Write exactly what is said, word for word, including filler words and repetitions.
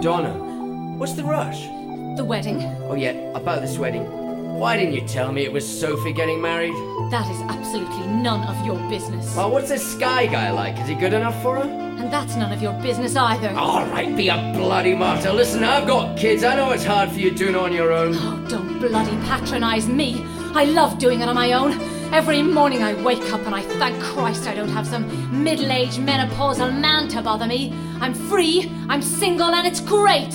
Donna, what's the rush? The wedding. Oh yeah, about this wedding. Why didn't you tell me it was Sophie getting married? That is absolutely none of your business. Well, what's this Sky guy like? Is he good enough for her? And that's none of your business either. All right, be a bloody martyr. Listen, I've got kids. I know it's hard for you doing it on your own. Oh, don't bloody patronise me. I love doing it on my own. Every morning I wake up and I thank Christ I don't have some middle-aged menopausal man to bother me. I'm free, I'm single, and it's great.